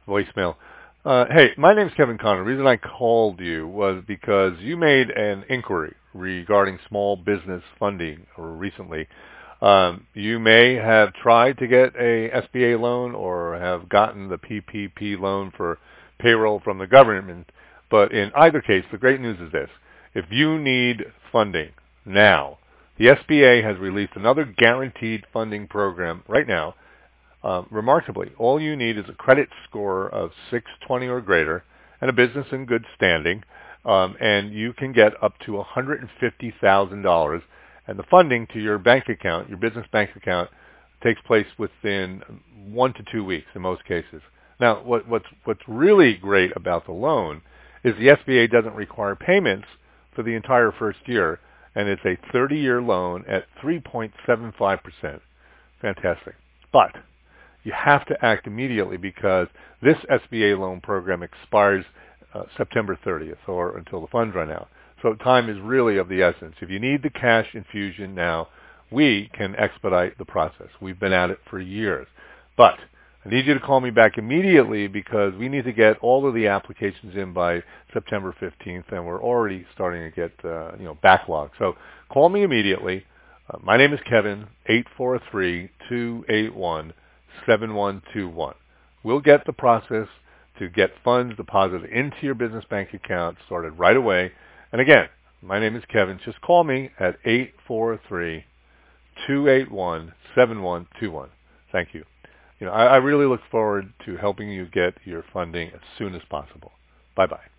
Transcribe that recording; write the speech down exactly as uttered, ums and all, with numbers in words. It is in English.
voicemail. Uh, hey, my name's Kevin Connor. The reason I called you was because you made an inquiry regarding small business funding recently. Um, you may have tried to get a S B A loan or have gotten the P P P loan for payroll from the government, but in either case, the great news is this. If you need funding now, the S B A has released another guaranteed funding program right now. Um, remarkably, all you need is a credit score of six twenty or greater and a business in good standing, um, and you can get up to one hundred fifty thousand dollars, and the funding to your bank account, your business bank account, takes place within one to two weeks in most cases. Now, what, what's, what's really great about the loan is the S B A doesn't require payments for the entire first year, and it's a thirty-year loan at three point seven five percent. Fantastic. But you have to act immediately because this S B A loan program expires uh, September thirtieth or until the funds run out. So time is really of the essence. If you need the cash infusion now, we can expedite the process. We've been at it for years. But I need you to call me back immediately because we need to get all of the applications in by September fifteenth, and we're already starting to get uh, you know backlog. So call me immediately. Uh, my name is Kevin, eight four three, two eight one, seven one two one. We'll get the process to get funds deposited into your business bank account started right away. And again, my name is Kevin. Just call me at eight four three, two eight one, seven one two one. Thank you. You know, I, I really look forward to helping you get your funding as soon as possible. Bye-bye.